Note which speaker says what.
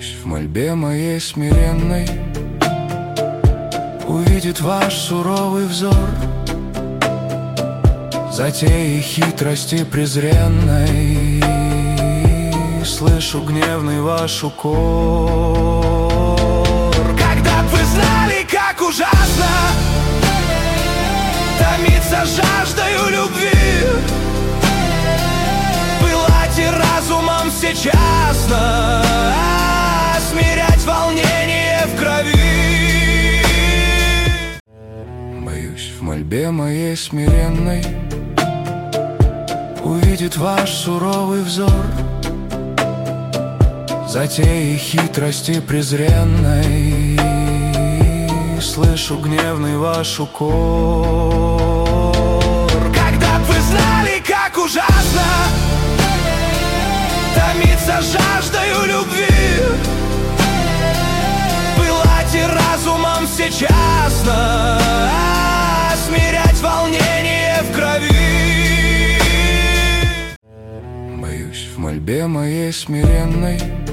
Speaker 1: Боюсь в мольбе моей смиренной увидит ваш суровый взор, затеи хитрости презренной. Слышу гневный ваш укор. Когда б вы знали, как ужасно томиться жаждою любви, пылать и разумом всечасно смирять волнение в крови. Боюсь в мольбе моей смиренной увидит ваш суровый взор, затеи хитрости презренной. Слышу гневный ваш укор. Когда б вы знали, как ужасно томиться жаждою любви, пылать и разумом всечасно смирять волнение в крови. Боюсь в мольбе моей смиренной